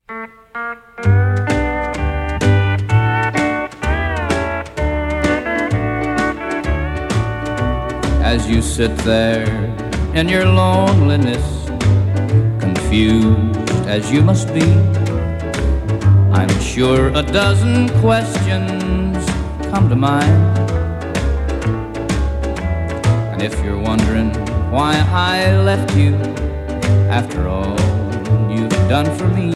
As you sit there in your loneliness, confused as you must be, I'm sure a dozen questions come to mind. And if you're wondering why I left you after all you've done for me,